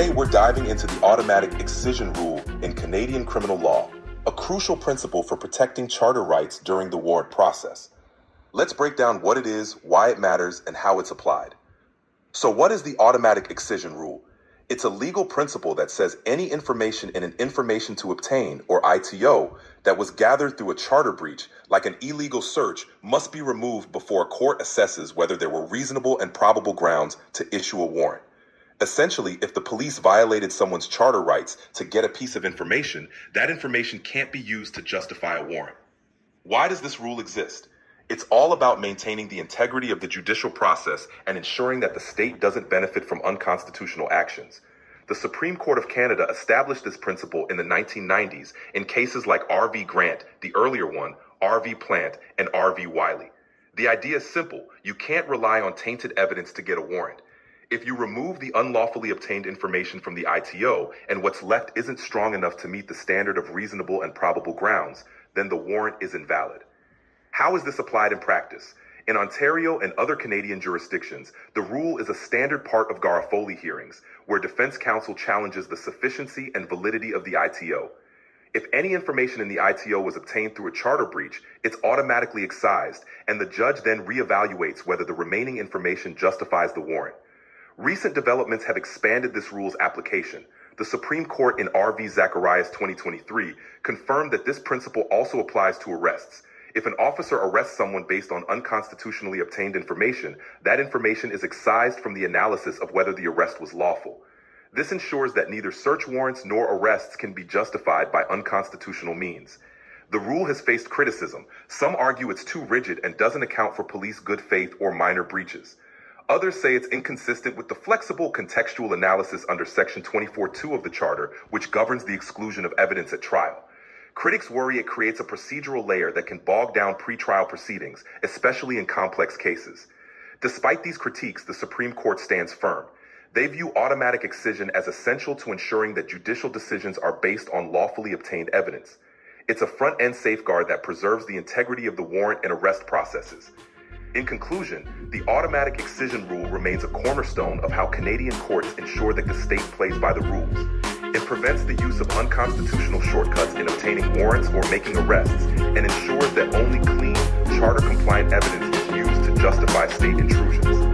Today, we're diving into the automatic excision rule in Canadian criminal law, a crucial principle for protecting charter rights during the warrant process. Let's break down what it is, why it matters, and how it's applied. So what is the automatic excision rule? It's a legal principle that says any information in an information to obtain, or ITO, that was gathered through a charter breach, like an illegal search, must be removed before a court assesses whether there were reasonable and probable grounds to issue a warrant. Essentially, if the police violated someone's charter rights to get a piece of information, that information can't be used to justify a warrant. Why does this rule exist? It's all about maintaining the integrity of the judicial process and ensuring that the state doesn't benefit from unconstitutional actions. The Supreme Court of Canada established this principle in the 1990s in cases like R.V. Grant, the earlier one, R.V. Plant, and R.V. Wiley. The idea is simple. You can't rely on tainted evidence to get a warrant. If you remove the unlawfully obtained information from the ITO and what's left isn't strong enough to meet the standard of reasonable and probable grounds, then the warrant is invalid. How is this applied in practice? In Ontario and other Canadian jurisdictions, the rule is a standard part of Garofoli hearings, where defense counsel challenges the sufficiency and validity of the ITO. If any information in the ITO was obtained through a charter breach, it's automatically excised, and the judge then reevaluates whether the remaining information justifies the warrant. Recent developments have expanded this rule's application. The Supreme Court in R.V. Zacharias 2023 confirmed that this principle also applies to arrests. If an officer arrests someone based on unconstitutionally obtained information, that information is excised from the analysis of whether the arrest was lawful. This ensures that neither search warrants nor arrests can be justified by unconstitutional means. The rule has faced criticism. Some argue it's too rigid and doesn't account for police good faith or minor breaches. Others say it's inconsistent with the flexible contextual analysis under Section 24(2) of the Charter, which governs the exclusion of evidence at trial. Critics worry it creates a procedural layer that can bog down pretrial proceedings, especially in complex cases. Despite these critiques, the Supreme Court stands firm. They view automatic excision as essential to ensuring that judicial decisions are based on lawfully obtained evidence. It's a front-end safeguard that preserves the integrity of the warrant and arrest processes. In conclusion, the automatic excision rule remains a cornerstone of how Canadian courts ensure that the state plays by the rules. It prevents the use of unconstitutional shortcuts in obtaining warrants or making arrests, and ensures that only clean, charter-compliant evidence is used to justify state intrusions.